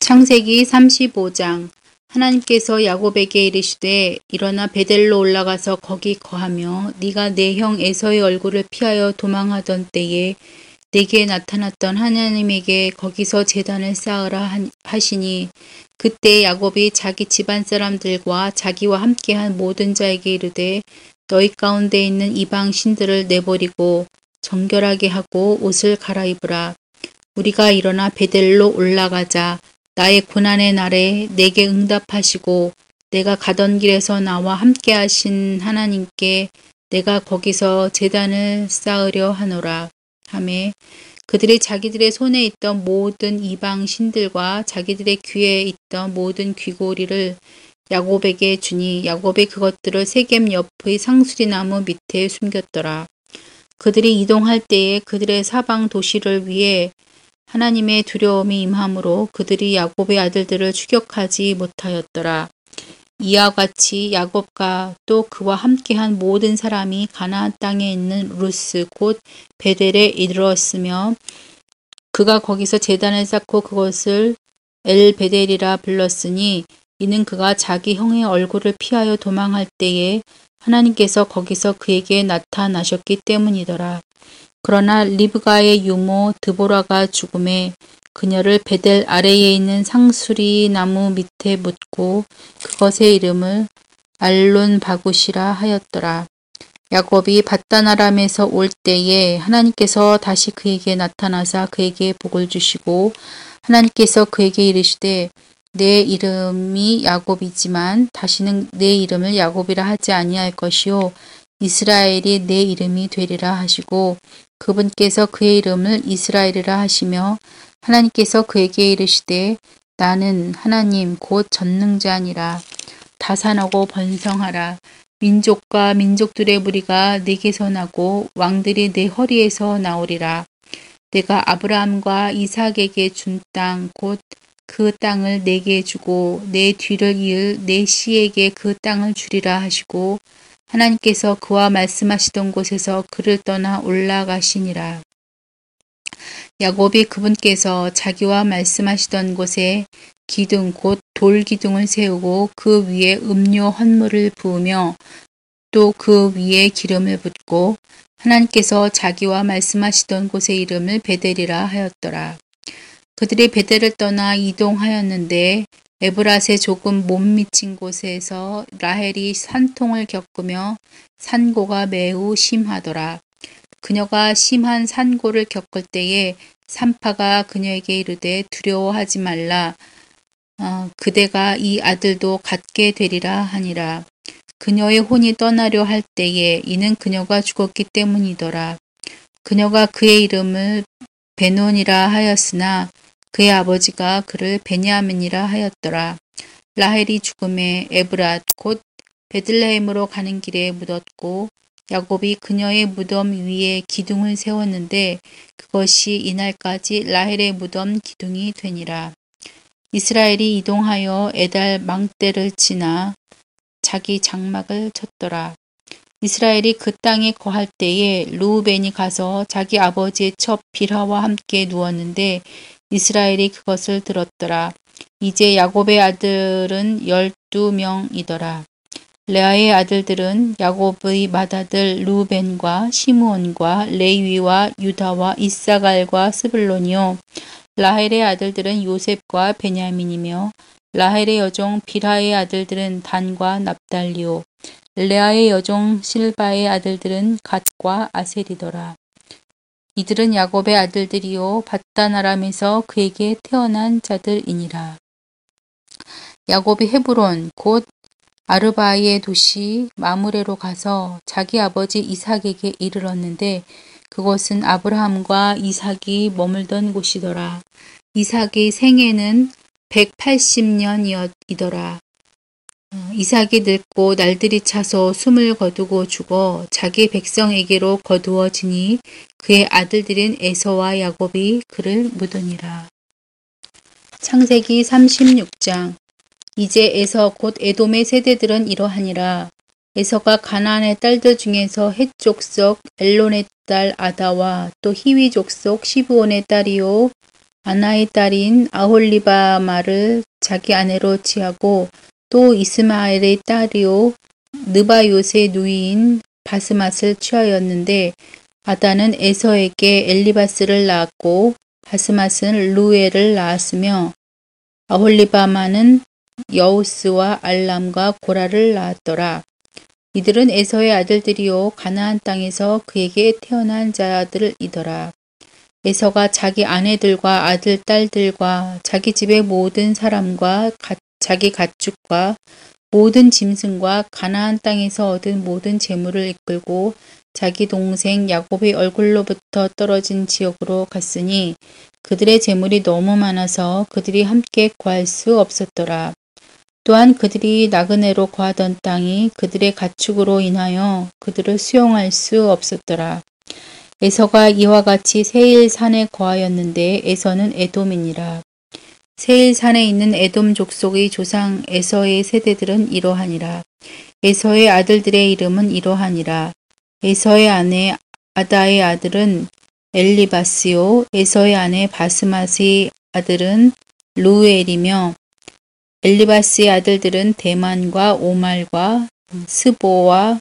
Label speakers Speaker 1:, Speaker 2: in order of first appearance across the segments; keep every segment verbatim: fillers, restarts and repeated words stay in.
Speaker 1: 창세기 삼십오 장. 하나님께서 야곱에게 이르시되 일어나 베델로 올라가서 거기 거하며 네가 내 형 에서의 얼굴을 피하여 도망하던 때에 내게 나타났던 하나님에게 거기서 제단을 쌓으라 하시니, 그때 야곱이 자기 집안 사람들과 자기와 함께한 모든 자에게 이르되 너희 가운데 있는 이방 신들을 내버리고 정결하게 하고 옷을 갈아입으라. 우리가 일어나 베델로 올라가자. 나의 고난의 날에 내게 응답하시고 내가 가던 길에서 나와 함께 하신 하나님께 내가 거기서 제단을 쌓으려 하노라 하매, 그들이 자기들의 손에 있던 모든 이방 신들과 자기들의 귀에 있던 모든 귀고리를 야곱에게 주니 야곱이 그것들을 세겜 옆의 상수리나무 밑에 숨겼더라. 그들이 이동할 때에 그들의 사방 도시를 위해 하나님의 두려움이 임함으로 그들이 야곱의 아들들을 추격하지 못하였더라. 이와 같이 야곱과 또 그와 함께한 모든 사람이 가나안 땅에 있는 루스 곧 베델에 이르렀으며, 그가 거기서 제단을 쌓고 그것을 엘베델이라 불렀으니, 이는 그가 자기 형의 얼굴을 피하여 도망할 때에 하나님께서 거기서 그에게 나타나셨기 때문이더라. 그러나 리브가의 유모 드보라가 죽음에 그녀를 베델 아래에 있는 상수리 나무 밑에 묻고 그것의 이름을 알론 바굿이라 하였더라. 야곱이 밧단 아람에서 올 때에 하나님께서 다시 그에게 나타나사 그에게 복을 주시고, 하나님께서 그에게 이르시되 내 이름이 야곱이지만 다시는 내 이름을 야곱이라 하지 아니할 것이요 이스라엘이 내 이름이 되리라 하시고, 그분께서 그의 이름을 이스라엘이라 하시며, 하나님께서 그에게 이르시되 나는 하나님 곧 전능자니라. 다산하고 번성하라. 민족과 민족들의 무리가 내게서 나고 왕들이 내 허리에서 나오리라. 내가 아브라함과 이삭에게 준 땅 곧 그 땅을 내게 주고 내 뒤를 이을 내 씨에게 그 땅을 주리라 하시고, 하나님께서 그와 말씀하시던 곳에서 그를 떠나 올라가시니라. 야곱이 그분께서 자기와 말씀하시던 곳에 기둥 곧 돌기둥을 세우고 그 위에 음료 헌물을 부으며 또 그 위에 기름을 붓고, 하나님께서 자기와 말씀하시던 곳의 이름을 베델이라 하였더라. 그들이 베델을 떠나 이동하였는데 에브랏에 조금 못 미친 곳에서 라헬이 산통을 겪으며 산고가 매우 심하더라. 그녀가 심한 산고를 겪을 때에 산파가 그녀에게 이르되 두려워하지 말라. 어, 그대가 이 아들도 갖게 되리라 하니라. 그녀의 혼이 떠나려 할 때에 이는 그녀가 죽었기 때문이더라. 그녀가 그의 이름을 베논이라 하였으나 그의 아버지가 그를 베냐민이라 하였더라. 라헬이 죽음에 에브랏 곧 베들레헴으로 가는 길에 묻었고, 야곱이 그녀의 무덤 위에 기둥을 세웠는데 그것이 이날까지 라헬의 무덤 기둥이 되니라. 이스라엘이 이동하여 에달 망대를 지나 자기 장막을 쳤더라. 이스라엘이 그 땅에 거할 때에 르우벤이 가서 자기 아버지의 첩 빌하와 함께 누웠는데 이스라엘이 그것을 들었더라. 이제 야곱의 아들은 열두 명이더라. 레아의 아들들은 야곱의 맏아들 르우벤과 시므온과 레위와 유다와 이사갈과 스불론이요. 라헬의 아들들은 요셉과 베냐민이며, 라헬의 여종 빌하의 아들들은 단과 납달리요. 레아의 여종 실바의 아들들은 갓과 아셀이더라. 이들은 야곱의 아들들이요 밧단 아람에서 그에게 태어난 자들이니라. 야곱이 헤브론 곧 아르바의 도시 마므레로 가서 자기 아버지 이삭에게 이르렀는데 그곳은 아브라함과 이삭이 머물던 곳이더라. 이삭의 생애는 백팔십 년이더라. 이삭이 늙고 날들이 차서 숨을 거두고 죽어 자기 백성에게로 거두어지니 그의 아들들인 에서와 야곱이 그를 묻으니라. 창세기 삼십육 장. 이제 에서 곧 에돔의 세대들은 이러하니라. 에서가 가나안의 딸들 중에서 헷 족속 엘론의 딸 아다와 또 히위 족속 시브온의 딸이요 아나의 딸인 아홀리바마를 자기 아내로 취하고 또 이스마엘의 딸이요 느바요의 누이인 바스맛을 취하였는데 아다는 에서에게 엘리바스를 낳았고 바스맛은 루엘을 낳았으며 아홀리바마는 여우스와 알람과 고라를 낳았더라. 이들은 에서의 아들들이요 가나안 땅에서 그에게 태어난 자들이더라. 에서가 자기 아내들과 아들, 딸들과 자기 집의 모든 사람과 가, 자기 가축과 모든 짐승과 가나안 땅에서 얻은 모든 재물을 이끌고 자기 동생 야곱의 얼굴로부터 떨어진 지역으로 갔으니 그들의 재물이 너무 많아서 그들이 함께 구할 수 없었더라. 또한 그들이 나그네로 거하던 땅이 그들의 가축으로 인하여 그들을 수용할 수 없었더라. 에서가 이와 같이 세일 산에 거하였는데 에서는 에돔이니라. 세일 산에 있는 에돔 족속의 조상 에서의 세대들은 이러하니라. 에서의 아들들의 이름은 이러하니라. 에서의 아내 아다의 아들은 엘리바스요 에서의 아내 바스맛의 아들은 루엘이며 엘리바스의 아들들은 대만과 오말과 스보와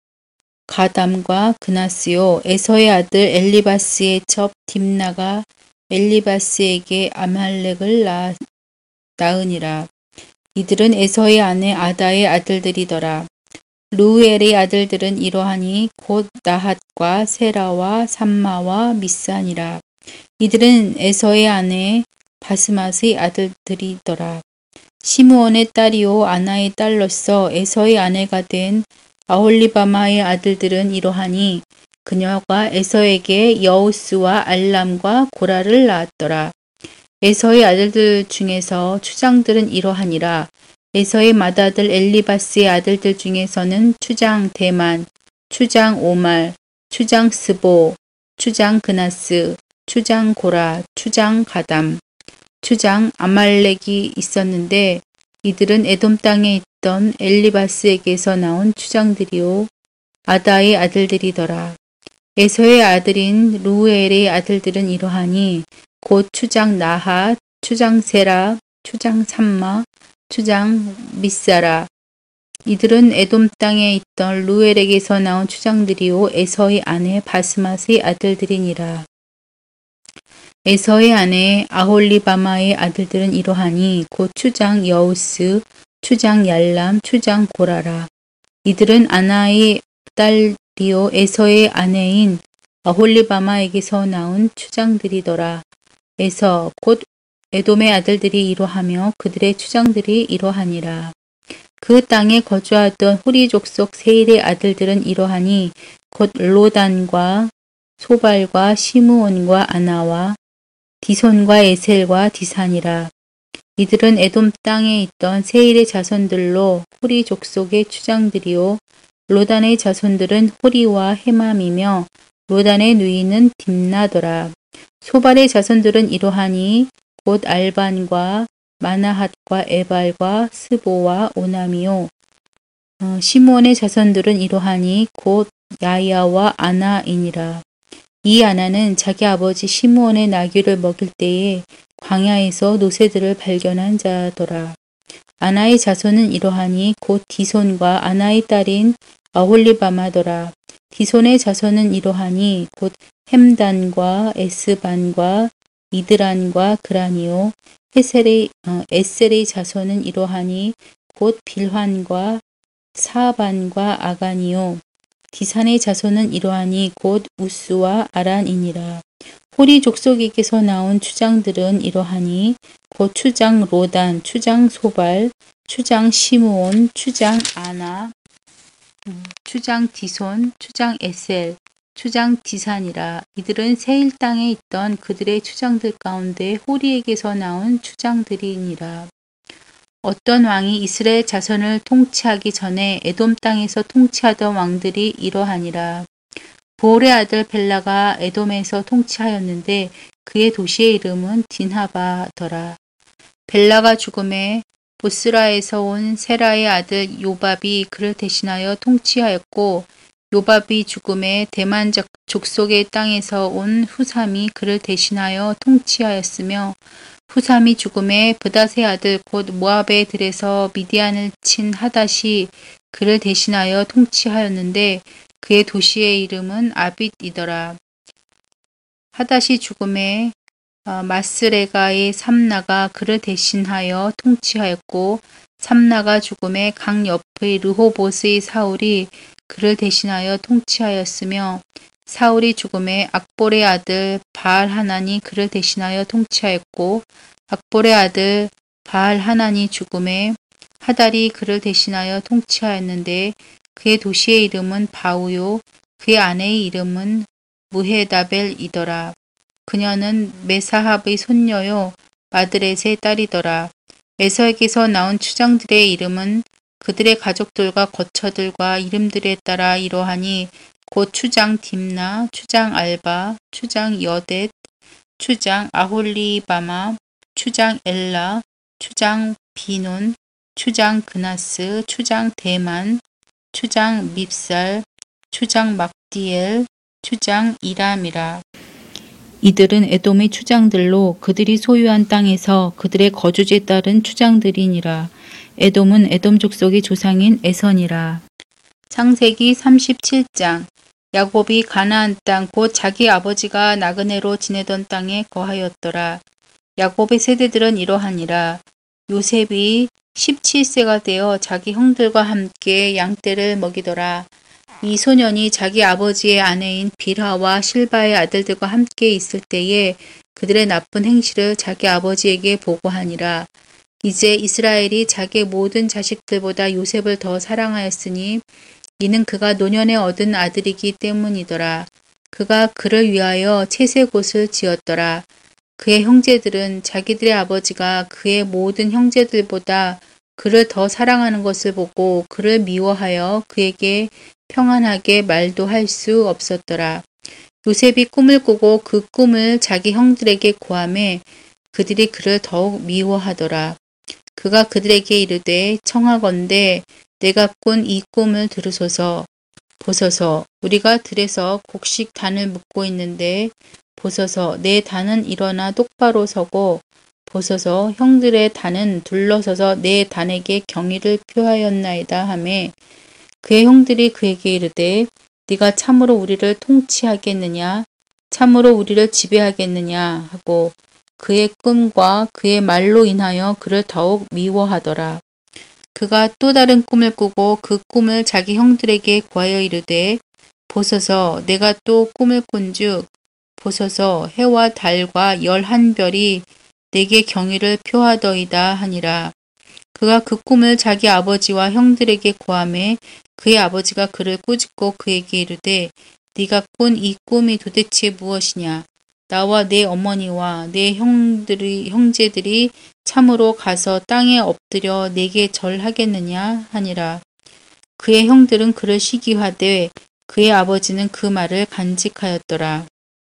Speaker 1: 가담과 그나스요. 에서의 아들 엘리바스의 첩 딥나가 엘리바스에게 아말렉을 낳, 낳으니라. 이들은 에서의 아내 아다의 아들들이더라. 루엘의 아들들은 이러하니 곧 나핫과 세라와 삼마와 미산이라. 이들은 에서의 아내 바스맛의 아들들이더라. 시므온의 딸이요 아나의 딸로서 에서의 아내가 된 아홀리바마의 아들들은 이러하니 그녀가 에서에게 여우스와 알람과 고라를 낳았더라. 에서의 아들들 중에서 추장들은 이러하니라. 에서의 맏아들 엘리바스의 아들들 중에서는 추장 대만, 추장 오말, 추장 스보, 추장 그나스, 추장 고라, 추장 가담, 추장 아말렉이 있었는데 이들은 에돔 땅에 있던 엘리바스에게서 나온 추장들이요 아다의 아들들이더라. 에서의 아들인 루엘의 아들들은 이러하니 곧 추장 나핫, 추장 세라, 추장 삼마, 추장 미사라. 이들은 에돔 땅에 있던 루엘에게서 나온 추장들이요 에서의 아내 바스맛의 아들들이니라. 에서의 아내 아홀리바마의 아들들은 이러하니 곧 추장 여우스, 추장 얄람, 추장 고라라. 이들은 아나의 딸이요 에서의 아내인 아홀리바마에게서 나온 추장들이더라. 에서 곧 에돔의 아들들이 이러하며 그들의 추장들이 이러하니라. 그 땅에 거주하던 후리 족속 세일의 아들들은 이러하니 곧 로단과 소발과 시므온과 아나와 디손과 에셀과 디산이라. 이들은 에돔 땅에 있던 세일의 자손들로 후리 족속의 추장들이요 로단의 자손들은 호리와 헤맘이며 로단의 누이는 딥나더라. 소발의 자손들은 이러하니 곧 알반과 마나핫과 에발과 스보와 오남이요. 어, 시므온의 자손들은 이러하니 곧 야야와 아나이니라. 이 아나는 자기 아버지 시므온의 나귀를 먹일 때에 광야에서 노새들을 발견한 자더라. 아나의 자손은 이러하니 곧 디손과 아나의 딸인 아홀리바마더라. 디손의 자손은 이러하니 곧 햄단과 에스반과 이드란과 그라니요. 에셀의, 어, 에셀의 자손은 이러하니 곧 빌환과 사반과 아간이요. 디산의 자손은 이러하니 곧 우스와 아란이니라. 호리 족속에게서 나온 추장들은 이러하니 곧 추장 로단, 추장 소발, 추장 시므온, 추장 아나, 추장 디손, 추장 에셀, 추장 디산이라. 이들은 세일 땅에 있던 그들의 추장들 가운데 호리에게서 나온 추장들이니라. 어떤 왕이 이스라엘 자손을 통치하기 전에 에돔 땅에서 통치하던 왕들이 이러하니라. 부올의 아들 벨라가 에돔에서 통치하였는데 그의 도시의 이름은 딘하바더라. 벨라가 죽음에 보스라에서 온 세라의 아들 요밥이 그를 대신하여 통치하였고 요밥이 죽음에 대만 적- 족속의 땅에서 온 후삼이 그를 대신하여 통치하였으며 후삼이 죽음에 브닷의 아들 곧 모압의 들에서 미디안을 친 하닷이 그를 대신하여 통치하였는데 그의 도시의 이름은 아빗이더라. 하닷이 죽음에 어, 마스레가의 삼나가 그를 대신하여 통치하였고 삼나가 죽음에 강 옆의 르호봇의 사울이 그를 대신하여 통치하였으며 사울이 죽음에 악볼의 아들 바알 하난이 그를 대신하여 통치하였고 악볼의 아들 바알 하난이 죽음에 하달이 그를 대신하여 통치하였는데 그의 도시의 이름은 바우요 그의 아내의 이름은 무헤다벨이더라. 그녀는 메사합의 손녀요 마드렛의 딸이더라. 에서에게서 나온 추장들의 이름은 그들의 가족들과 거처들과 이름들에 따라 이러하니 곧 추장 딥나, 추장 알바, 추장 여댓, 추장 아홀리바마, 추장 엘라, 추장 비논, 추장 그나스, 추장 대만, 추장 밉살, 추장 막디엘, 추장 이람이라. 이들은 에돔의 추장들로 그들이 소유한 땅에서 그들의 거주지에 따른 추장들이니라. 에돔은 에돔 족속의 조상인 에선이라. 창세기 삼십칠 장. 야곱이 가나안 땅 곧 자기 아버지가 나그네로 지내던 땅에 거하였더라. 야곱의 세대들은 이러하니라. 요셉이 십칠 세가 되어 자기 형들과 함께 양떼를 먹이더라. 이 소년이 자기 아버지의 아내인 빌하와 실바의 아들들과 함께 있을 때에 그들의 나쁜 행실을 자기 아버지에게 보고하니라. 이제 이스라엘이 자기의 모든 자식들보다 요셉을 더 사랑하였으니 이는 그가 노년에 얻은 아들이기 때문이더라. 그가 그를 위하여 채색옷을 지었더라. 그의 형제들은 자기들의 아버지가 그의 모든 형제들보다 그를 더 사랑하는 것을 보고 그를 미워하여 그에게 평안하게 말도 할 수 없었더라. 요셉이 꿈을 꾸고 그 꿈을 자기 형들에게 고하매 그들이 그를 더욱 미워하더라. 그가 그들에게 이르되 청하건대 내가 꾼 이 꿈을 들으소서. 보소서 우리가 들에서 곡식 단을 묶고 있는데 보소서 내 단은 일어나 똑바로 서고 보소서 형들의 단은 둘러서서 내 단에게 경의를 표하였나이다 하매 그의 형들이 그에게 이르되 네가 참으로 우리를 통치하겠느냐 참으로 우리를 지배하겠느냐 하고 그의 꿈과 그의 말로 인하여 그를 더욱 미워하더라. 그가 또 다른 꿈을 꾸고 그 꿈을 자기 형들에게 고하여 이르되 보소서 내가 또 꿈을 꾼즉 보소서 해와 달과 열한 별이 내게 경의를 표하더이다 하니라. 그가 그 꿈을 자기 아버지와 형들에게 고하매 그의 아버지가 그를 꾸짖고 그에게 이르되 네가 꾼 이 꿈이 도대체 무엇이냐? 나와 내 어머니와 내 형들이, 형제들이 참으로 가서 땅에 엎드려 내게 절하겠느냐 하니라. 그의 형들은 그를 시기하되 그의 아버지는 그 말을 간직하였더라.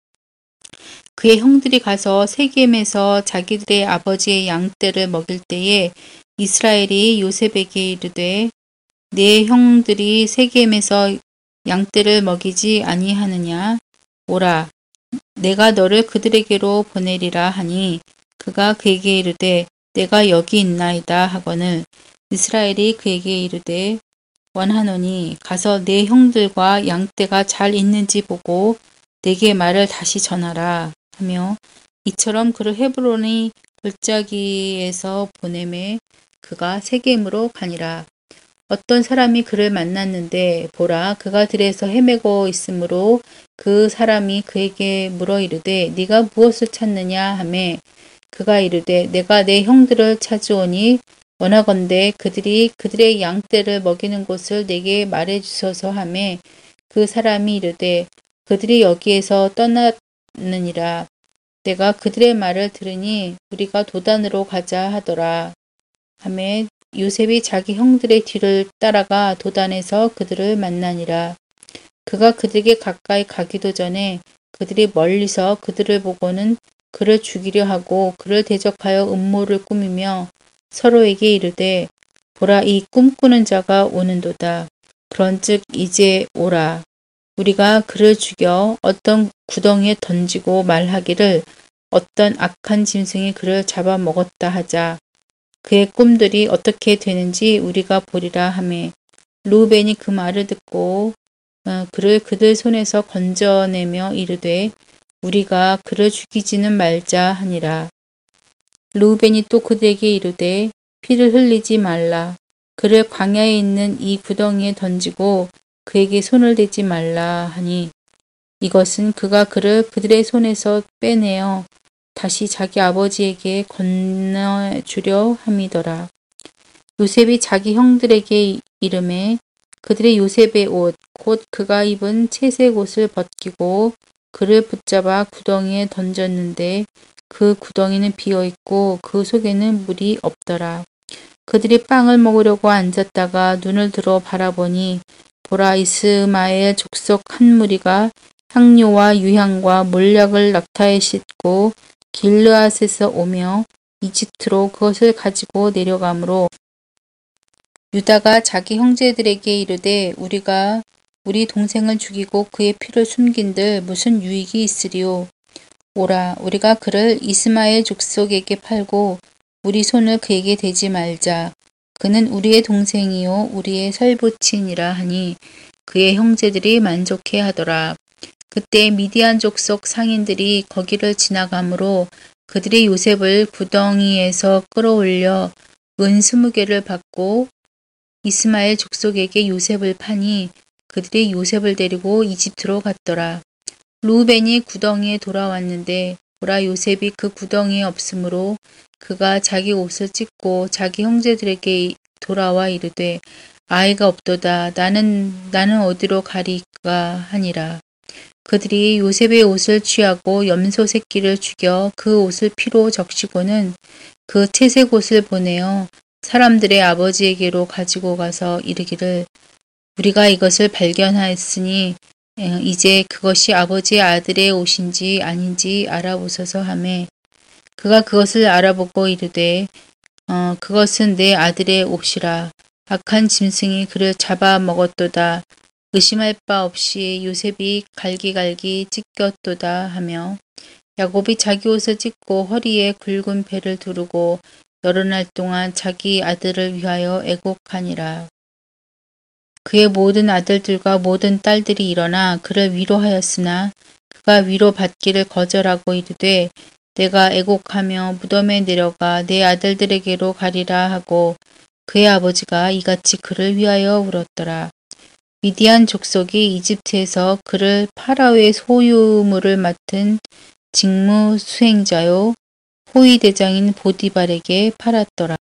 Speaker 1: 그의 형들이 가서 세겜에서 자기들의 아버지의 양떼를 먹일 때에 이스라엘이 요셉에게 이르되 내 형들이 세겜에서 양떼를 먹이지 아니하느냐? 오라, 내가 너를 그들에게로 보내리라 하니 그가 그에게 이르되 내가 여기 있나이다 하거늘 이스라엘이 그에게 이르되 원하노니 가서 내 형들과 양떼가 잘 있는지 보고 내게 말을 다시 전하라 하며 이처럼 그를 헤브론의 골짜기에서 보내매 그가 세겜으로 가니라. 어떤 사람이 그를 만났는데 보라 그가 들에서 헤매고 있으므로 그 사람이 그에게 물어 이르되 네가 무엇을 찾느냐 하매 그가 이르되 내가 내 형들을 찾으오니 원하건대 그들이 그들의 양떼를 먹이는 곳을 내게 말해 주소서 하매 그 사람이 이르되 그들이 여기에서 떠났느니라. 내가 그들의 말을 들으니 우리가 도단으로 가자 하더라. 하매 요셉이 자기 형들의 뒤를 따라가 도단에서 그들을 만나니라. 그가 그들에게 가까이 가기도 전에 그들이 멀리서 그들을 보고는 그를 죽이려 하고 그를 대적하여 음모를 꾸미며 서로에게 이르되 보라 이 꿈꾸는 자가 오는도다. 그런즉 이제 오라. 우리가 그를 죽여 어떤 구덩이에 던지고 말하기를 어떤 악한 짐승이 그를 잡아먹었다 하자. 그의 꿈들이 어떻게 되는지 우리가 보리라 하매 루벤이 그 말을 듣고 어, 그를 그들 손에서 건져내며 이르되 우리가 그를 죽이지는 말자 하니라. 루벤이 또 그들에게 이르되 피를 흘리지 말라. 그를 광야에 있는 이 구덩이에 던지고 그에게 손을 대지 말라 하니 이것은 그가 그를 그들의 손에서 빼내어 다시 자기 아버지에게 건너주려 함이더라. 요셉이 자기 형들에게 이르매 그들의 요셉의 옷, 곧 그가 입은 채색 옷을 벗기고 그를 붙잡아 구덩이에 던졌는데 그 구덩이는 비어있고 그 속에는 물이 없더라. 그들이 빵을 먹으려고 앉았다가 눈을 들어 바라보니 보라 이스마엘 족속 한 무리가 향료와 유향과 몰약을 낙타에 싣고 길르앗에서 오며 이집트로 그것을 가지고 내려가므로 유다가 자기 형제들에게 이르되 우리가 우리 동생을 죽이고 그의 피를 숨긴들 무슨 유익이 있으리요. 오라 우리가 그를 이스마엘 족속에게 팔고 우리 손을 그에게 대지 말자. 그는 우리의 동생이요 우리의 살부친이라 하니 그의 형제들이 만족해 하더라. 그때 미디안 족속 상인들이 거기를 지나가므로 그들이 요셉을 구덩이에서 끌어올려 은 스무 개를 받고 이스마엘 족속에게 요셉을 파니 그들이 요셉을 데리고 이집트로 갔더라. 루벤이 구덩이에 돌아왔는데 보라 요셉이 그 구덩이에 없으므로 그가 자기 옷을 찢고 자기 형제들에게 돌아와 이르되 아이가 없도다. 나는 나는 어디로 가리까 하니라. 그들이 요셉의 옷을 취하고 염소 새끼를 죽여 그 옷을 피로 적시고는 그 채색 옷을 보내어 사람들의 아버지에게로 가지고 가서 이르기를 우리가 이것을 발견하였으니 이제 그것이 아버지의 아들의 옷인지 아닌지 알아보소서 하매 그가 그것을 알아보고 이르되 어, 그것은 내 아들의 옷이라. 악한 짐승이 그를 잡아먹었도다. 의심할 바 없이 요셉이 갈기갈기 찢겼도다 하며 야곱이 자기 옷을 찢고 허리에 굵은 배를 두르고 여러 날 동안 자기 아들을 위하여 애곡하니라. 그의 모든 아들들과 모든 딸들이 일어나 그를 위로하였으나 그가 위로받기를 거절하고 이르되 내가 애곡하며 무덤에 내려가 내 아들들에게로 가리라 하고 그의 아버지가 이같이 그를 위하여 울었더라. 미디안 족속이 이집트에서 그를 파라오의 소유물을 맡은 직무 수행자요 호위 대장인 보디발에게 팔았더라.